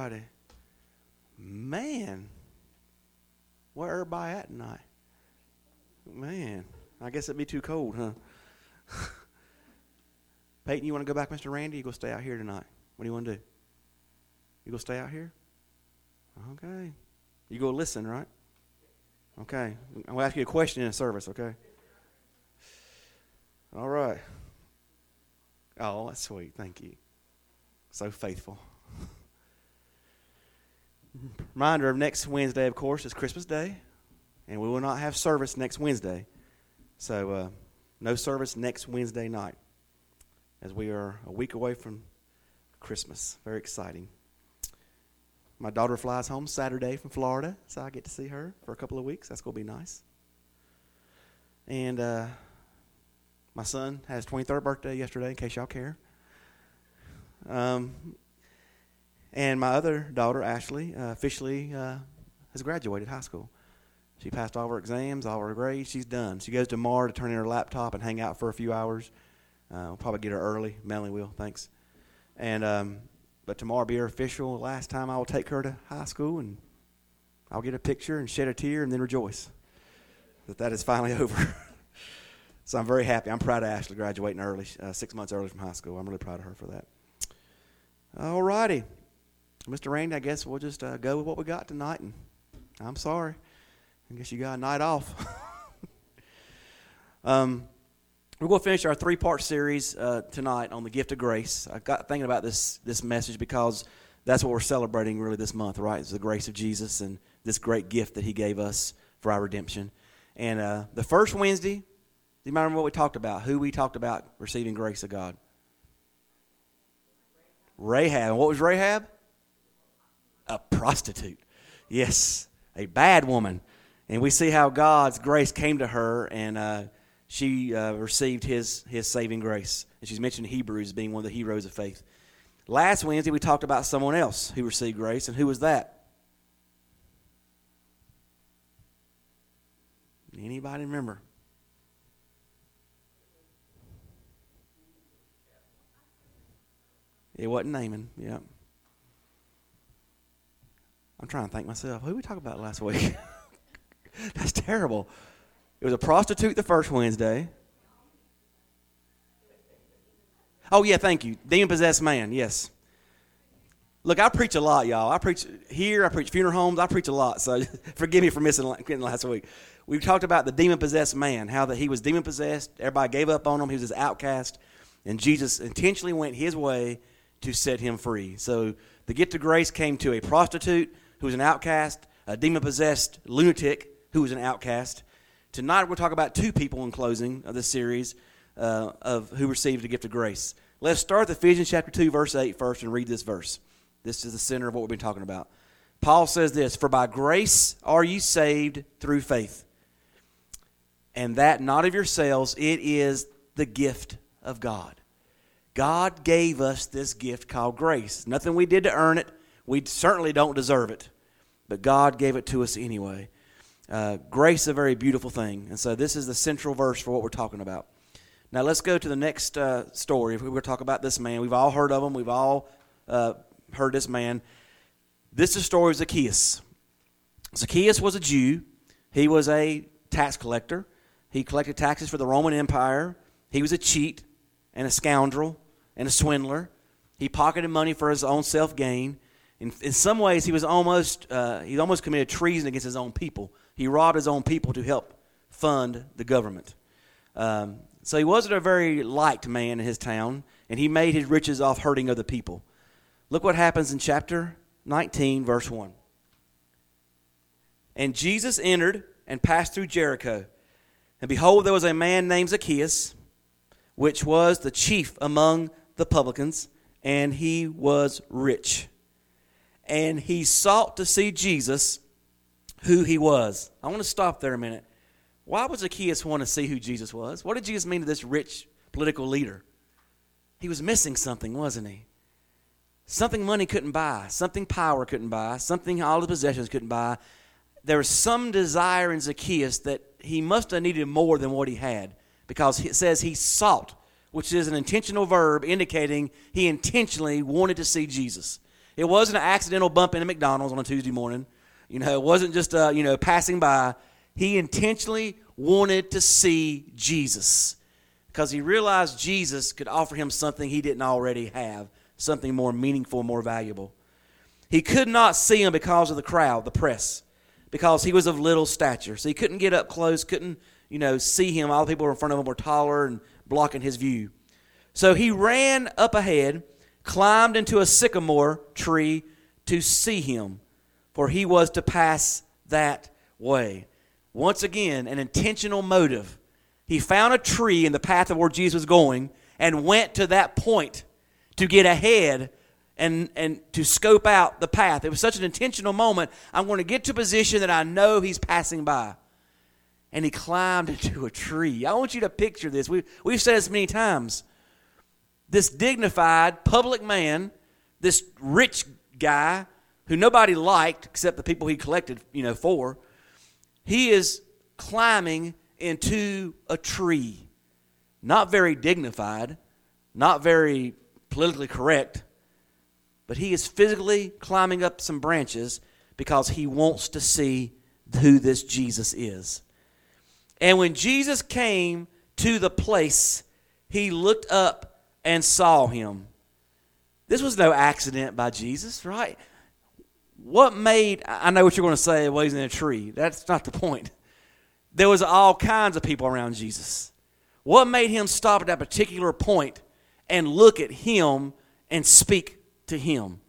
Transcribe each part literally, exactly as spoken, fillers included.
righty. Man, where everybody at tonight? Man, I guess it'd be too cold, huh? Peyton, you want to go back, Mister Randy? You go stay out here tonight. What do you want to do? You go stay out here? Okay. You go listen, right? Okay. I'm going to ask you a question in a service, okay? All right. Oh, that's sweet. Thank you. So faithful. Reminder of next Wednesday, of course, is Christmas Day, and we will not have service next Wednesday. So uh, no service next Wednesday night, as we are a week away from Christmas. Very exciting. My daughter flies home Saturday from Florida, so I get to see her for a couple of weeks. That's going to be nice. And uh, my son had his twenty-third birthday yesterday, in case y'all care. Um, and my other daughter, Ashley, uh, officially uh, has graduated high school. She passed all of her exams, all of her grades. She's done. She goes tomorrow to turn in her laptop and hang out for a few hours. Uh, we'll probably get her early. Melanie will, thanks. And um, but tomorrow will be her official last time I will take her to high school, and I'll get a picture and shed a tear and then rejoice that that is finally over. So I'm very happy. I'm proud of Ashley graduating early, uh, six months early from high school. I'm really proud of her for that. All righty. Mister Randy, I guess we'll just uh, go with what we got tonight. And I'm sorry. I guess you got a night off. um, we're going to finish our three-part series uh, tonight on the gift of grace. I got thinking about this this message because that's what we're celebrating really this month, right? It's the grace of Jesus and this great gift that he gave us for our redemption. And uh, the first Wednesday, do you remember what we talked about? Who we talked about receiving grace of God? Rahab. And what was Rahab? A prostitute. Yes, a bad woman. And we see how God's grace came to her, and uh, she uh, received his his saving grace. And she's mentioned Hebrews being one of the heroes of faith. Last Wednesday, we talked about someone else who received grace, and who was that? Anybody remember? It wasn't Naaman, yeah. I'm trying to think myself. Who did we talk about last week? That's terrible. It was a prostitute the first Wednesday. Oh, yeah, thank you. Demon-possessed man, yes. Look, I preach a lot, y'all. I preach here, I preach funeral homes, I preach a lot, so forgive me for missing last week. We talked about the demon-possessed man, how that he was demon-possessed, everybody gave up on him, he was his outcast, and Jesus intentionally went his way to set him free. So the gift of grace came to a prostitute who was an outcast, a demon-possessed lunatic who was an outcast. Tonight we'll talk about two people in closing of this series uh, of who received the gift of grace. Let's start with Ephesians chapter two, verse eight first and read this verse. This is the center of what we've been talking about. Paul says this, "For by grace are you saved through faith, and that not of yourselves, it is the gift of God." God gave us this gift called grace. Nothing we did to earn it. We certainly don't deserve it, but God gave it to us anyway. Uh, grace is a very beautiful thing, and so this is the central verse for what we're talking about. Now let's go to the next uh, story. If we were to talk about this man, we've all heard of him. We've all uh, heard this man. This is the story of Zacchaeus. Zacchaeus was a Jew. He was a tax collector. He collected taxes for the Roman Empire. He was a cheat and a scoundrel and a swindler. He pocketed money for his own self-gain. In, in some ways, he was almost uh, he almost committed treason against his own people. He robbed his own people to help fund the government. Um, so he wasn't a very liked man in his town, and he made his riches off hurting other people. Look what happens in chapter nineteen, verse one. "And Jesus entered and passed through Jericho. And behold, there was a man named Zacchaeus, which was the chief among the publicans, and he was rich. And he sought to see Jesus, who he was." I want to stop there a minute. Why would Zacchaeus want to see who Jesus was? What did Jesus mean to this rich political leader? He was missing something, wasn't he? Something money couldn't buy, something power couldn't buy, something all his possessions couldn't buy. There was some desire in Zacchaeus that he must have needed more than what he had, because it says he sought, which is an intentional verb indicating he intentionally wanted to see Jesus. It wasn't an accidental bump into McDonald's on a Tuesday morning. You know, it wasn't just, uh, you know, passing by. He intentionally wanted to see Jesus because he realized Jesus could offer him something he didn't already have, something more meaningful, more valuable. He could not see him because of the crowd, the press, because he was of little stature. So he couldn't get up close, couldn't, you know, see him. All the people in front of him were taller and blocking his view. So he ran up ahead, climbed into a sycamore tree to see him, for he was to pass that way. Once again, an intentional motive. He found a tree in the path of where Jesus was going and went to that point to get ahead and, and to scope out the path. It was such an intentional moment. I'm going to get to a position that I know he's passing by. And he climbed into a tree. I want you to picture this. We, we've said this many times. This dignified public man, this rich guy who nobody liked except the people he collected, you know, for, he is climbing into a tree. Not very dignified, not very politically correct, but he is physically climbing up some branches because he wants to see who this Jesus is. And when Jesus came to the place, he looked up and saw him. This was no accident by Jesus, right? What made, I know what you're going to say, well, he's in a tree. That's not the point. There was all kinds of people around Jesus. What made him stop at that particular point and look at him and speak to him?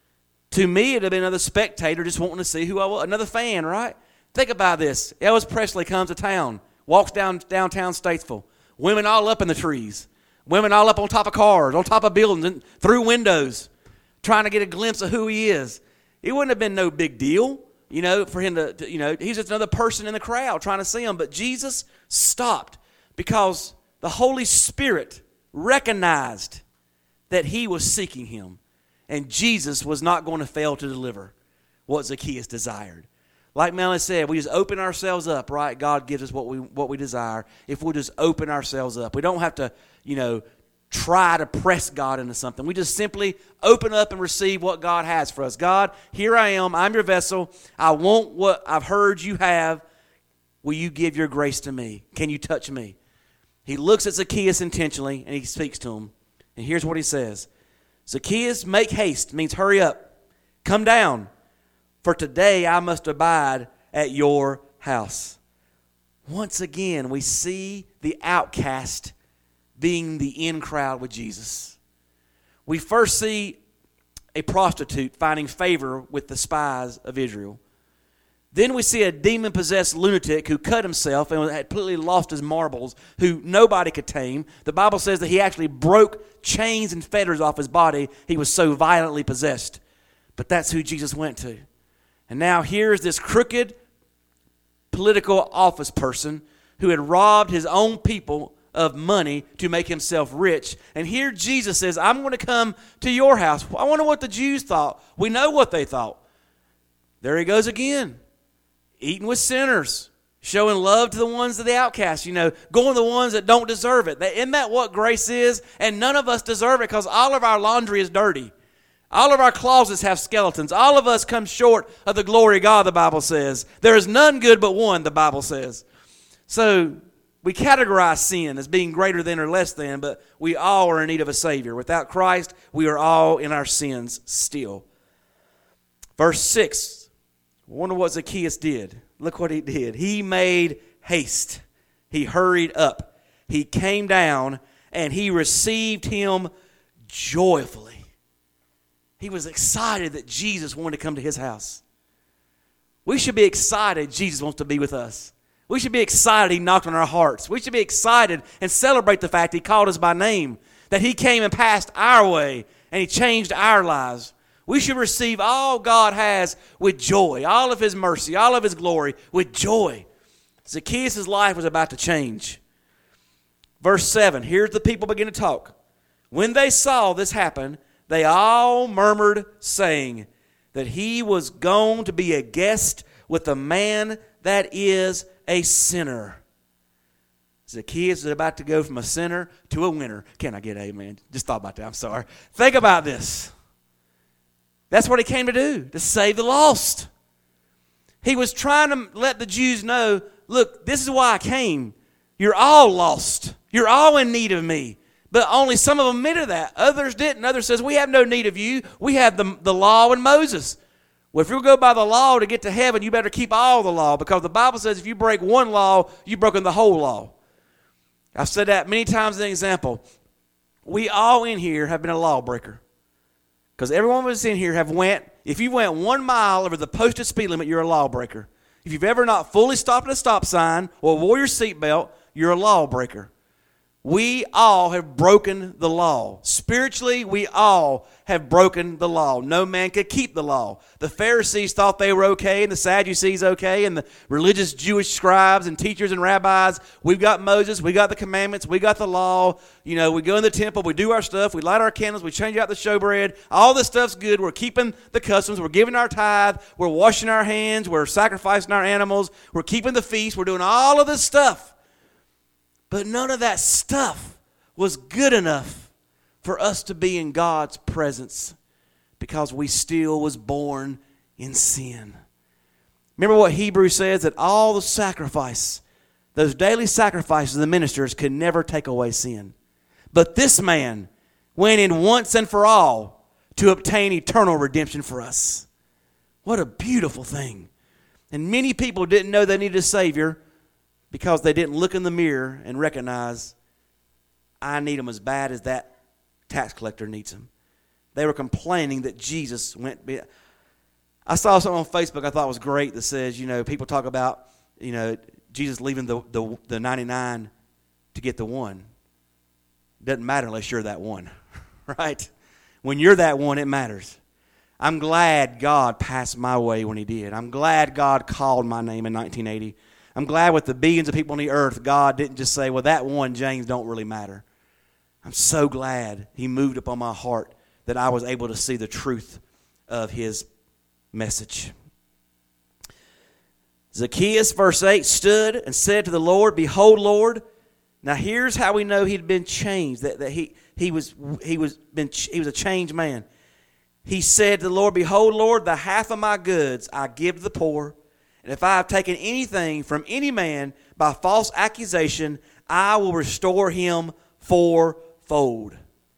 To me, it would have been another spectator just wanting to see who I was, another fan, right? Think about this. Elvis Presley comes to town, walks down downtown Statesville. Women all up in the trees. Women all up on top of cars, on top of buildings, and through windows, trying to get a glimpse of who he is. It wouldn't have been no big deal, you know, for him to, to, you know, he's just another person in the crowd trying to see him. But Jesus stopped because the Holy Spirit recognized that he was seeking him. And Jesus was not going to fail to deliver what Zacchaeus desired. Like Melanie said, we just open ourselves up, right? God gives us what we what we desire if we just open ourselves up. We don't have to, you know, try to press God into something. We just simply open up and receive what God has for us. God, here I am. I'm your vessel. I want what I've heard you have. Will you give your grace to me? Can you touch me? He looks at Zacchaeus intentionally, and he speaks to him. And here's what he says. Zacchaeus, make haste, means hurry up. Come down, for today I must abide at your house. Once again, we see the outcast being the in crowd with Jesus. We first see a prostitute finding favor with the spies of Israel. Then we see a demon-possessed lunatic who cut himself and had completely lost his marbles, who nobody could tame. The Bible says that he actually broke chains and fetters off his body. He was so violently possessed. But that's who Jesus went to. And now here's this crooked political office person who had robbed his own people of money to make himself rich. And here Jesus says, I'm going to come to your house. I wonder what the Jews thought. We know what they thought. There he goes again. Eating with sinners, showing love to the ones of the outcasts, you know, going to the ones that don't deserve it. Isn't that what grace is? And none of us deserve it because all of our laundry is dirty. All of our closets have skeletons. All of us come short of the glory of God, the Bible says. There is none good but one, the Bible says. So we categorize sin as being greater than or less than, but we all are in need of a Savior. Without Christ, we are all in our sins still. Verse six. I wonder what Zacchaeus did. Look what he did. He made haste. He hurried up. He came down and he received him joyfully. He was excited that Jesus wanted to come to his house. We should be excited Jesus wants to be with us. We should be excited he knocked on our hearts. We should be excited and celebrate the fact he called us by name, that he came and passed our way and he changed our lives. We should receive all God has with joy, all of his mercy, all of his glory with joy. Zacchaeus' life was about to change. Verse seven, here's the people begin to talk. When they saw this happen, they all murmured, saying that he was gone to be a guest with a man that is a sinner. Zacchaeus is about to go from a sinner to a winner. Can I get amen? Just thought about that. I'm sorry. Think about this. That's what he came to do, to save the lost. He was trying to let the Jews know, look, this is why I came. You're all lost. You're all in need of me. But only some of them admitted that. Others didn't. Others says, we have no need of you. We have the, the law and Moses. Well, if you go by the law to get to heaven, you better keep all the law, because the Bible says if you break one law, you've broken the whole law. I've said that many times as an example. We all in here have been a lawbreaker. Because every one of us in here have went, if you went one mile over the posted speed limit, you're a lawbreaker. If you've ever not fully stopped at a stop sign or wore your seatbelt, you're a lawbreaker. We all have broken the law. Spiritually, we all have broken the law. No man could keep the law. The Pharisees thought they were okay, and the Sadducees okay, and the religious Jewish scribes and teachers and rabbis. We've got Moses, we got the commandments, we got the law. You know, we go in the temple, we do our stuff, we light our candles, we change out the showbread. All this stuff's good. We're keeping the customs, we're giving our tithe, we're washing our hands, we're sacrificing our animals, we're keeping the feast, we're doing all of this stuff. But none of that stuff was good enough for us to be in God's presence, because we still was born in sin. Remember what Hebrews says, that all the sacrifice, those daily sacrifices of the ministers could never take away sin. But this man went in once and for all to obtain eternal redemption for us. What a beautiful thing. And many people didn't know they needed a Savior because they didn't look in the mirror and recognize, I need him as bad as that tax collector needs him. They were complaining that Jesus went. Be- I saw something on Facebook I thought was great that says, you know, people talk about, you know, Jesus leaving the, the, the ninety-nine to get the one. Doesn't matter unless you're that one, right? When you're that one, it matters. I'm glad God passed my way when he did. I'm glad God called my name in nineteen eighty. I'm glad with the billions of people on the earth, God didn't just say, well, that one, James, don't really matter. I'm so glad he moved upon my heart that I was able to see the truth of his message. Zacchaeus, verse eight, stood and said to the Lord, behold, Lord. Now here's how we know he'd been changed, that, that he, he, was, he, was been, he was a changed man. He said to the Lord, behold, Lord, the half of my goods I give to the poor. And if I have taken anything from any man by false accusation, I will restore him fourfold.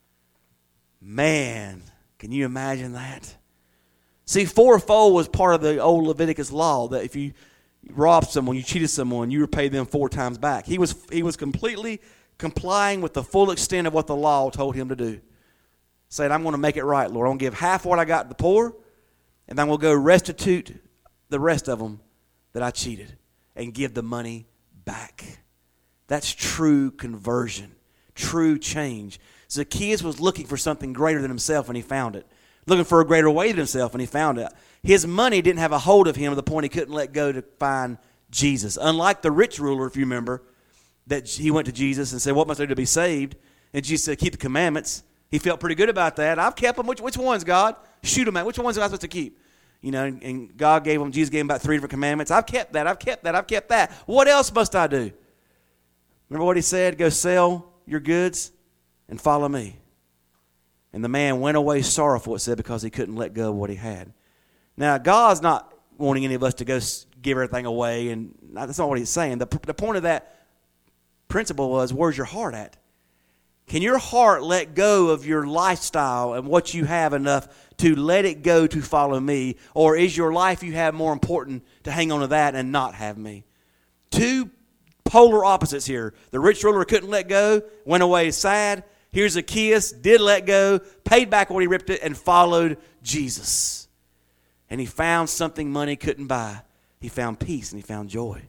Man, can you imagine that? See, fourfold was part of the old Leviticus law, that if you robbed someone, you cheated someone, you were paid them four times back. He was, he was completely complying with the full extent of what the law told him to do. Saying, I'm going to make it right, Lord. I'm going to give half what I got to the poor, and then we'll go restitute the rest of them that I cheated and give the money back. That's true conversion, true change. Zacchaeus was looking for something greater than himself, and he found it. Looking for a greater way than himself, and he found it. His money didn't have a hold of him to the point he couldn't let go to find Jesus. Unlike the rich ruler, if you remember, that he went to Jesus and said, what must I do to be saved? And Jesus said, keep the commandments. He felt pretty good about that. I've kept them. Which, which ones, God? Shoot them at. Which ones am I supposed to keep? You know, and, and God gave him, Jesus gave him about three different commandments. I've kept that. I've kept that. I've kept that. What else must I do? Remember what he said? Go sell your goods and follow me. And the man went away sorrowful, it said, because he couldn't let go of what he had. Now, God's not wanting any of us to go give everything away, and that's not what he's saying. The, the point of that principle was, where's your heart at? Can your heart let go of your lifestyle and what you have enough to let it go to follow me? Or is your life you have more important to hang on to that and not have me? Two polar opposites here. The rich ruler couldn't let go, went away sad. Here's Zacchaeus, did let go, paid back what he ripped it, and followed Jesus. And he found something money couldn't buy. He found peace and he found joy.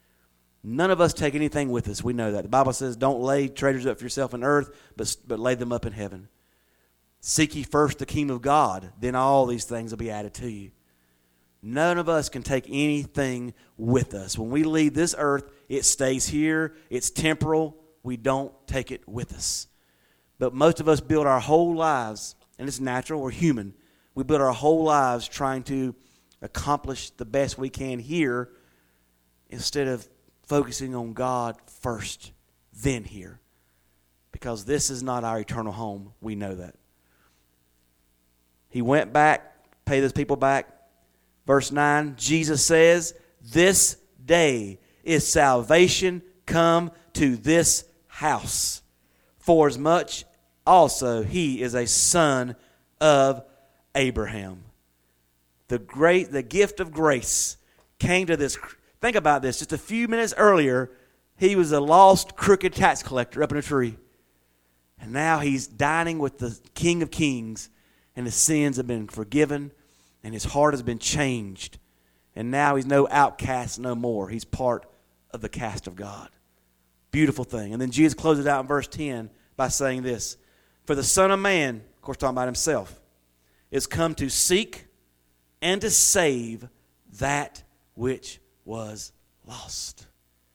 None of us take anything with us. We know that. The Bible says, don't lay treasures up for yourself on earth, but, but lay them up in heaven. Seek ye first the kingdom of God, then all these things will be added to you. None of us can take anything with us. When we leave this earth, it stays here. It's temporal. We don't take it with us. But most of us build our whole lives, and it's natural, we're human. We build our whole lives trying to accomplish the best we can here instead of focusing on God first, then here. Because this is not our eternal home. We know that. He went back pay those people back. Verse nine, Jesus says, this day is salvation come to this house, for as much also he is a son of Abraham. The great, the gift of grace came to this. Think about this. Just a few minutes earlier, he was a lost, crooked tax collector up in a tree. And now he's dining with the King of Kings, and his sins have been forgiven, and his heart has been changed. And now he's no outcast no more. He's part of the cast of God. Beautiful thing. And then Jesus closes out in verse ten by saying this, for the Son of Man, of course talking about himself, is come to seek and to save that which was lost.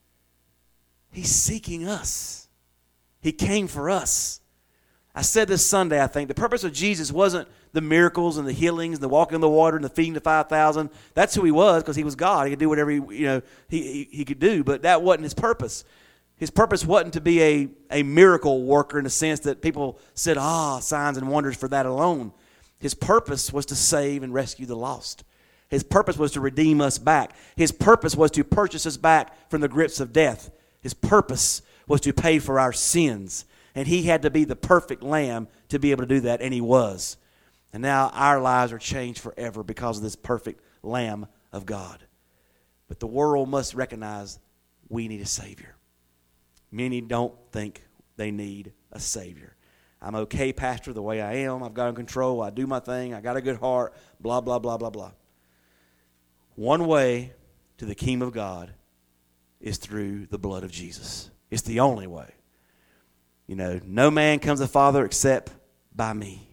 He's seeking us. He came for us. I said this Sunday, I think, the purpose of Jesus wasn't the miracles and the healings and the walking in the water and the feeding the five thousand. That's who he was, because he was God. He could do whatever he, you know, he, he, he could do, but that wasn't his purpose. His purpose wasn't to be a, a miracle worker in the sense that people said, ah, signs and wonders for that alone. His purpose was to save and rescue the lost. His purpose was to redeem us back. His purpose was to purchase us back from the grips of death. His purpose was to pay for our sins. And he had to be the perfect lamb to be able to do that, and he was. And now our lives are changed forever because of this perfect Lamb of God. But the world must recognize we need a Savior. Many don't think they need a Savior. I'm okay, Pastor, the way I am. I've got in control. I do my thing. I got a good heart. Blah, blah, blah, blah, blah. One way to the kingdom of God is through the blood of Jesus. It's the only way. You know, no man comes to the Father except by me.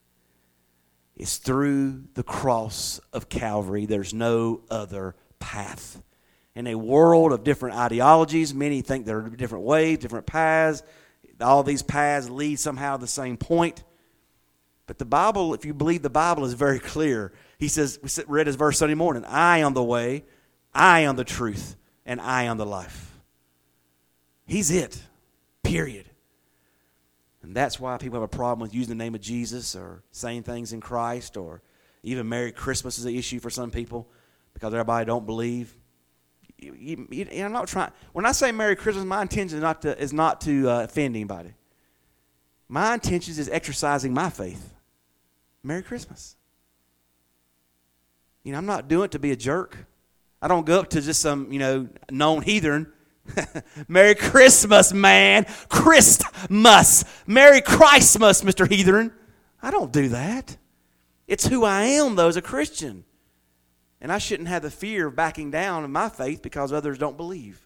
It's through the cross of Calvary. There's no other path. In a world of different ideologies, many think there are different ways, different paths. All these paths lead somehow to the same point. But the Bible, if you believe the Bible, is very clear. He says, we read his verse Sunday morning, I am the way, I am the truth, and I am the life. He's it, period. And that's why people have a problem with using the name of Jesus or saying things in Christ, or even Merry Christmas is an issue for some people because everybody don't believe. You, you, you, I'm not trying. When I say Merry Christmas, my intention is not to is not to uh, offend anybody. My intention is exercising my faith. Merry Christmas. You know, I'm not doing it to be a jerk. I don't go up to just some, you know, known heathen. Merry Christmas, man. Christmas. Merry Christmas, Mister Heathen. I don't do that. It's who I am, though, as a Christian. And I shouldn't have the fear of backing down in my faith because others don't believe.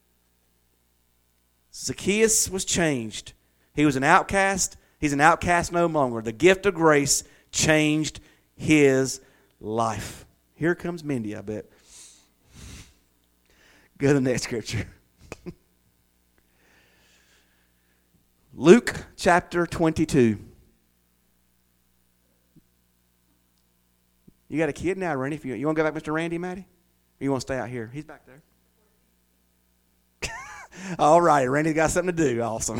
Zacchaeus was changed. He was an outcast. He's an outcast no longer. The gift of grace changed his life. Here comes Mindy, I bet. Go to the next scripture. Luke chapter twenty-two. You got a kid now, Randy? If you, you want to go back, Mister Randy, Maddie? Or you want to stay out here? He's back there. All right, Randy's got something to do. Awesome.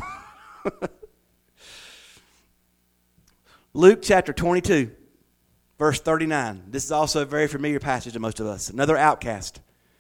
Luke chapter twenty-two, verse thirty-nine. This is also a very familiar passage to most of us. Another outcast.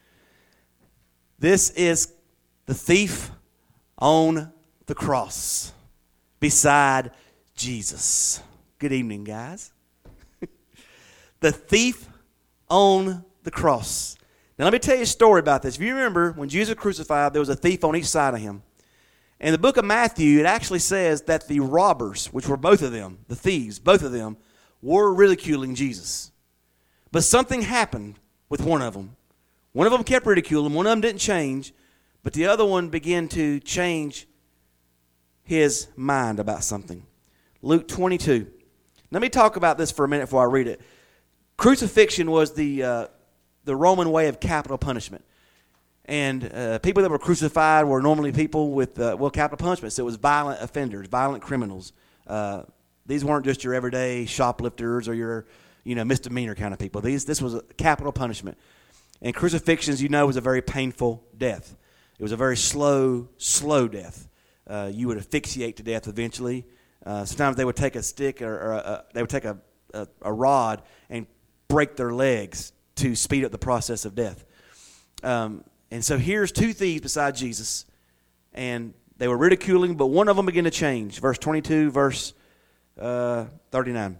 This is the thief on the cross beside Jesus. Good evening, guys. The thief on the cross. Now, let me tell you a story about this. If you remember, when Jesus was crucified, there was a thief on each side of him. In the book of Matthew, it actually says that the robbers, which were both of them, the thieves, both of them, were ridiculing Jesus. But something happened with one of them. One of them kept ridiculing, one of them didn't change, but the other one began to change his mind about something. Luke twenty-two. Let me talk about this for a minute before I read it. Crucifixion was the uh, the Roman way of capital punishment. And uh, people that were crucified were normally people with, uh, well, capital punishment. So it was violent offenders, violent criminals. Uh, these weren't just your everyday shoplifters or your, you know, misdemeanor kind of people. These This was a capital punishment. And crucifixion, as you know, was a very painful death. It was a very slow, slow death. Uh, you would asphyxiate to death eventually. Uh, sometimes they would take a stick or, or a, they would take a, a, a rod and break their legs to speed up the process of death. Um, and so here's two thieves beside Jesus, and they were ridiculing, but one of them began to change. Verse twenty-two, verse uh, thirty-nine.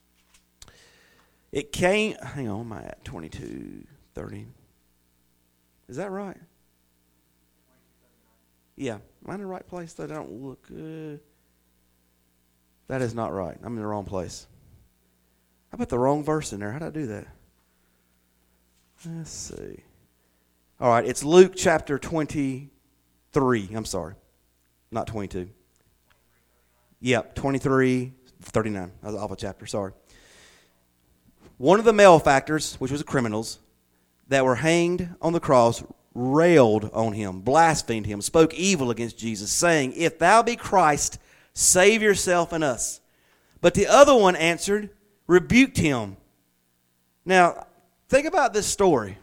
It came, hang on, am I at twenty-two, thirty? Is that right? Yeah. Am I in the right place? That I don't look good. That is not right. I'm in the wrong place. I put the wrong verse in there. How did I do that? Let's see. All right, it's Luke chapter twenty-three. I'm sorry. Not twenty-two. Yep, twenty-three, thirty-nine. That was off a chapter, sorry. One of the malefactors, which was the criminals, that were hanged on the cross, railed on him, blasphemed him, spoke evil against Jesus, saying, "If thou be Christ, save yourself and us." But the other one answered, rebuked him. Now, think about this story.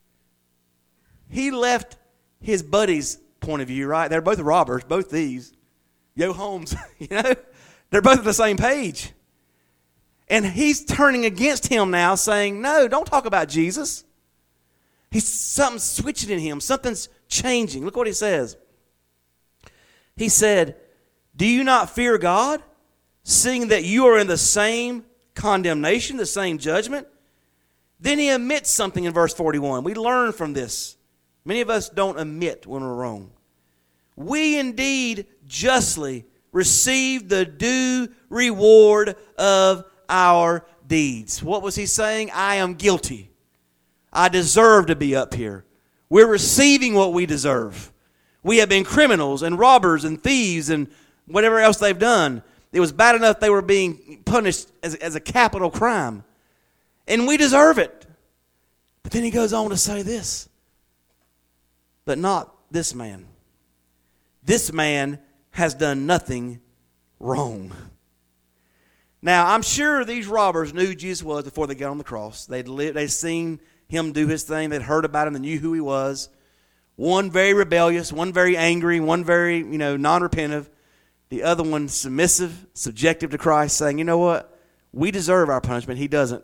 He left his buddy's point of view, right? They're both robbers, both thieves. Yo, Holmes, you know? They're both on the same page. And he's turning against him now, saying, no, don't talk about Jesus. He's something's switching in him. Something's changing. Look what he says. He said, "Do you not fear God, seeing that you are in the same condemnation, the same judgment?" Then he admits something in verse forty-one. We learn from this. Many of us don't admit when we're wrong. "We indeed justly receive the due reward of our deeds." What was he saying? I am guilty. I deserve to be up here. We're receiving what we deserve. We have been criminals and robbers and thieves and whatever else they've done. It was bad enough they were being punished as, as a capital crime. And we deserve it. But then he goes on to say this. But not this man. This man has done nothing wrong. Now, I'm sure these robbers knew who Jesus was before they got on the cross. They'd lived, they'd seen him do his thing. They'd heard about him. They knew who he was. One very rebellious, one very angry, one very, you know, non-repentive. The other one submissive, subjective to Christ, saying, you know what? We deserve our punishment. He doesn't.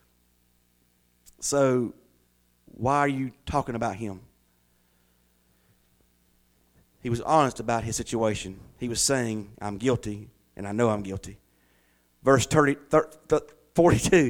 So why are you talking about him? He was honest about his situation. He was saying, I'm guilty, and I know I'm guilty. Verse thirty, forty-two.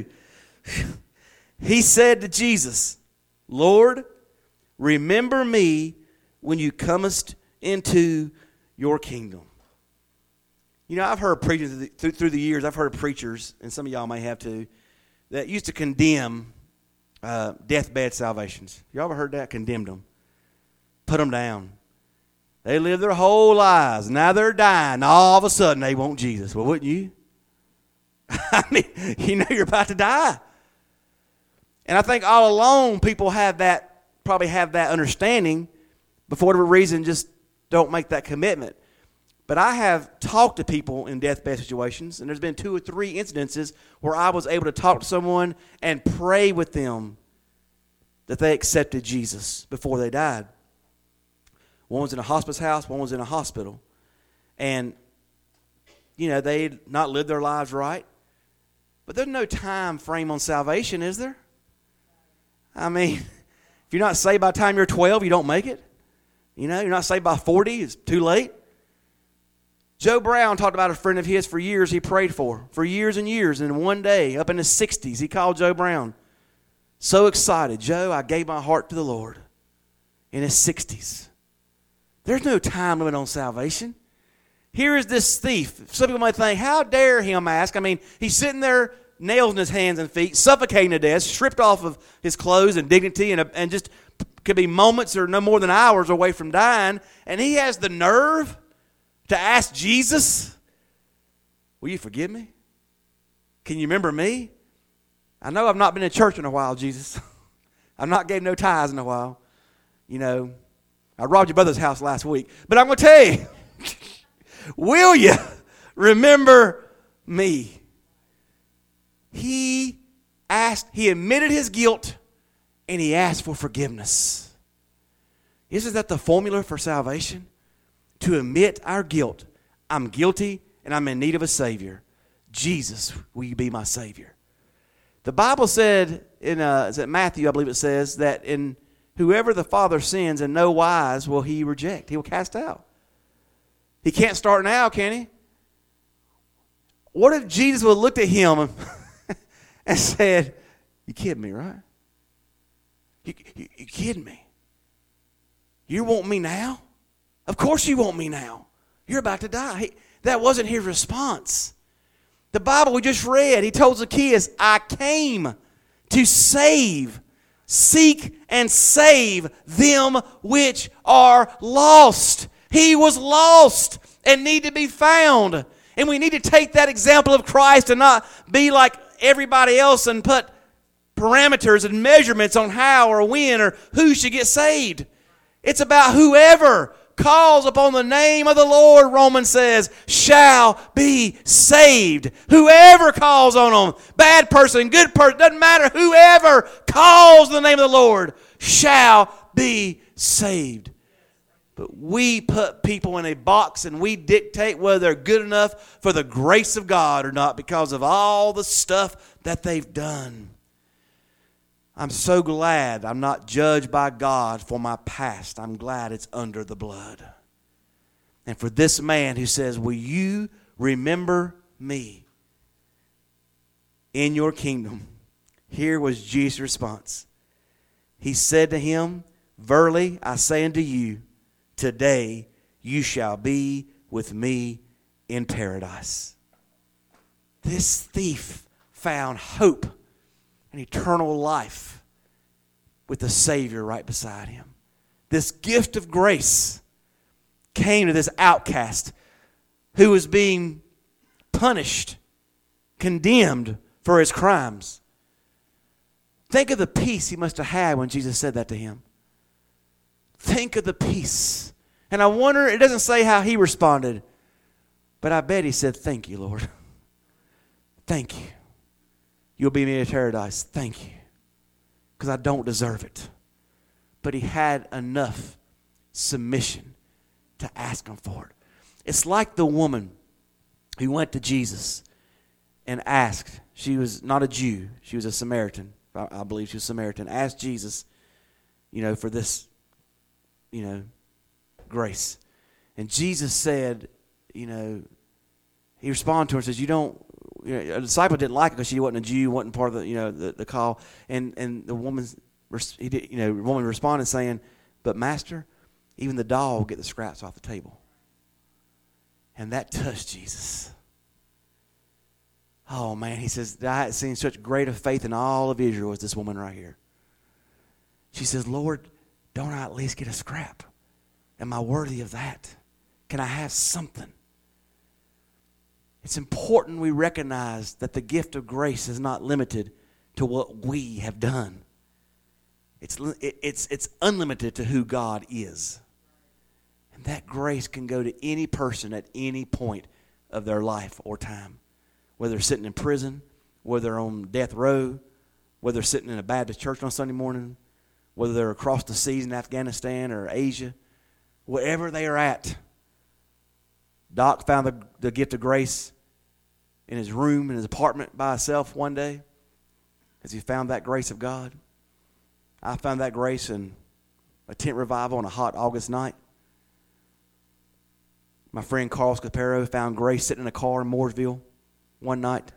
He said to Jesus, Lord, remember me when you comest into your kingdom. You know, I've heard preachers through the, through, through the years, I've heard preachers, and some of y'all may have too, that used to condemn uh, deathbed salvations. You ever heard that? Condemned them. Put them down. They live their whole lives. Now they're dying. All of a sudden they want Jesus. Well, wouldn't you? I mean, you know you're about to die. And I think all along people have that, probably have that understanding, but for whatever reason just don't make that commitment. But I have talked to people in deathbed situations, and there's been two or three incidences where I was able to talk to someone and pray with them that they accepted Jesus before they died. One was in a hospice house, one was in a hospital. And, you know, they'd not lived their lives right. But there's no time frame on salvation, is there? I mean, if you're not saved by the time you're twelve, you don't make it. You know, you're not saved by forty, it's too late. Joe Brown talked about a friend of his for years he prayed for, for years and years. And one day, up in his sixties, he called Joe Brown. So excited. Joe, I gave my heart to the Lord. In his sixties. There's no time limit on salvation. Here is this thief. Some people might think, how dare him ask? I mean, he's sitting there, nails in his hands and feet, suffocating to death, stripped off of his clothes and dignity, and, and just could be moments or no more than hours away from dying. And he has the nerve to ask Jesus, will you forgive me? Can you remember me? I know I've not been in church in a while, Jesus. I've not gave no tithes in a while. You know, I robbed your brother's house last week. But I'm going to tell you, will you remember me? He asked, he admitted his guilt, and he asked for forgiveness. Isn't that the formula for salvation? To admit our guilt. I'm guilty, and I'm in need of a Savior. Jesus, will you be my Savior? The Bible said in uh, is it Matthew, I believe it says, that in whoever the Father sends in no wise will he reject. He will cast out. He can't start now, can he? What if Jesus would have looked at him and said, you kidding me, right? You, you, you kidding me? You want me now? Of course you want me now. You're about to die. He, that wasn't his response. The Bible we just read, he told Zacchaeus, I came to save, seek and save them which are lost. He was lost and need to be found. And we need to take that example of Christ and not be like everybody else and put parameters and measurements on how or when or who should get saved. It's about whoever calls upon the name of the Lord, Romans says, shall be saved. Whoever calls on them, bad person, good person, doesn't matter. Whoever calls the name of the Lord shall be saved. But we put people in a box and we dictate whether they're good enough for the grace of God or not because of all the stuff that they've done. I'm so glad I'm not judged by God for my past. I'm glad it's under the blood. And for this man who says, will you remember me in your kingdom? Here was Jesus' response. He said to him, verily I say unto you, today you shall be with me in paradise. This thief found hope and eternal life with the Savior right beside him. This gift of grace came to this outcast who was being punished, condemned for his crimes. Think of the peace he must have had when Jesus said that to him. Think of the peace. And I wonder, it doesn't say how he responded, but I bet he said, thank you, Lord. Thank you. You'll be me in paradise. Thank you. Because I don't deserve it. But he had enough submission to ask him for it. It's like the woman who went to Jesus and asked. She was not a Jew. She was a Samaritan. I, I believe she was a Samaritan. Asked Jesus, you know, for this, you know, grace. And Jesus said, you know, he responded to her and says, you don't, you know, a disciple didn't like it because she wasn't a Jew, wasn't part of the, you know, the, the call. And and the woman, he did, you know, the woman responded saying, but Master, even the dog get the scraps off the table. And that touched Jesus. Oh man, he says, I had seen such greater faith in all of Israel as this woman right here. She says, Lord, don't I at least get a scrap? Am I worthy of that? Can I have something? It's important we recognize that the gift of grace is not limited to what we have done. It's, it's, it's unlimited to who God is. And that grace can go to any person at any point of their life or time. Whether they're sitting in prison, whether they're on death row, whether they're sitting in a Baptist church on Sunday morning, whether they're across the seas in Afghanistan or Asia, wherever they are at. Doc found the, the gift of grace in his room, in his apartment by himself one day as he found that grace of God. I found that grace in a tent revival on a hot August night. My friend Carl Scaparo found grace sitting in a car in Mooresville one night.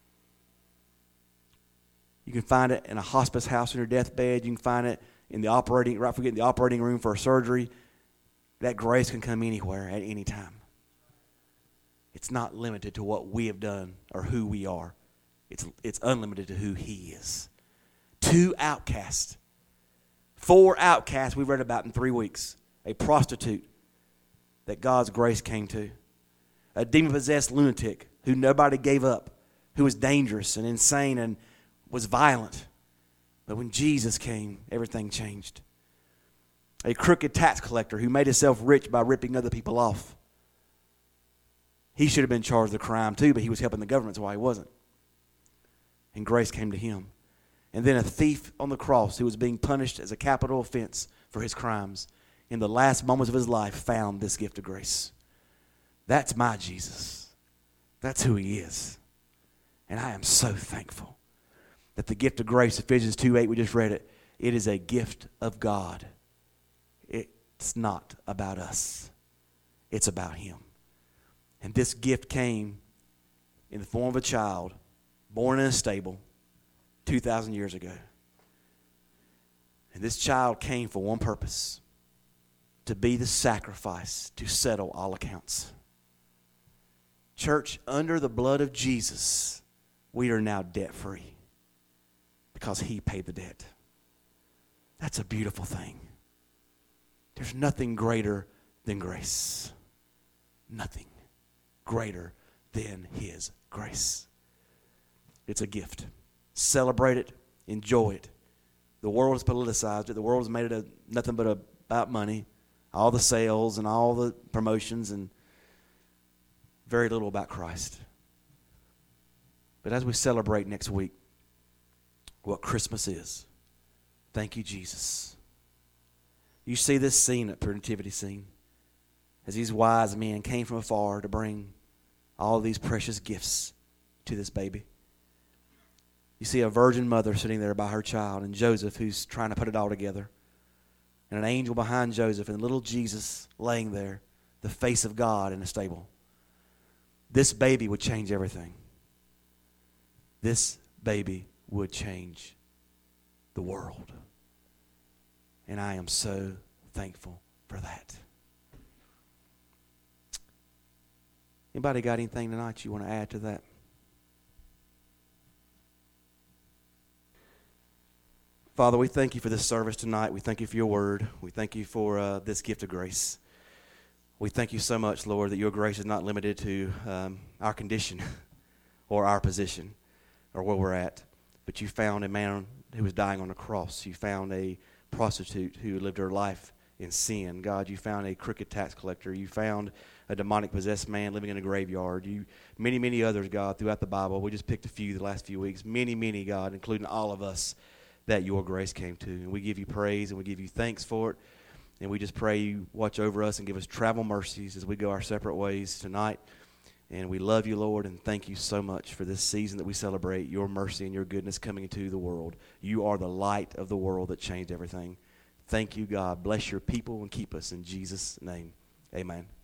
You can find it in a hospice house on your deathbed. You can find it in the operating, right before you get in the operating room for a surgery. That grace can come anywhere at any time. It's not limited to what we have done or who we are. It's, it's unlimited to who He is. Two outcasts. Four outcasts we read about in three weeks. A prostitute that God's grace came to. A demon-possessed lunatic who nobody gave up. Who was dangerous and insane and was violent. But when Jesus came, everything changed. A crooked tax collector who made himself rich by ripping other people off. He should have been charged with a crime too, but he was helping the government, that's why he wasn't. And grace came to him. And then a thief on the cross who was being punished as a capital offense for his crimes, in the last moments of his life, found this gift of grace. That's my Jesus. That's who He is. And I am so thankful. that the gift of grace, Ephesians two eight, we just read it, it is a gift of God. It's not about us. It's about him. And this gift came in the form of a child born in a stable two thousand years ago. And this child came for one purpose, to be the sacrifice to settle all accounts. Church, under the blood of Jesus, we are now debt-free because he paid the debt. That's a beautiful thing. There's nothing greater than grace. Nothing greater than his grace. It's a gift. Celebrate it. Enjoy it. The world has politicized it. The world has made it a, nothing but a, about money. All the sales and all the promotions and very little about Christ. But as we celebrate next week what Christmas is, thank you, Jesus. You see this scene up here, nativity scene, as these wise men came from afar to bring all these precious gifts to this baby. You see a virgin mother sitting there by her child, and Joseph who's trying to put it all together, and an angel behind Joseph, and little Jesus laying there, the face of God in a stable. This baby would change everything. This baby would change the world. And I am so thankful for that. Anybody got anything tonight you want to add to that? Father, we thank you for this service tonight. We thank you for your word. We thank you for uh, this gift of grace. We thank you so much, Lord, that your grace is not limited to um, our condition or our position or where we're at. But you found a man who was dying on a cross. You found a prostitute who lived her life in sin. God, you found a crooked tax collector. You found a demonic possessed man living in a graveyard. You, many, many others, God, throughout the Bible. We just picked a few the last few weeks. Many, many, God, including all of us, that your grace came to. And we give you praise and we give you thanks for it. And we just pray you watch over us and give us travel mercies as we go our separate ways tonight. And we love you, Lord, and thank you so much for this season that we celebrate your mercy and your goodness coming into the world. You are the light of the world that changed everything. Thank you, God. Bless your people and keep us in Jesus' name. Amen.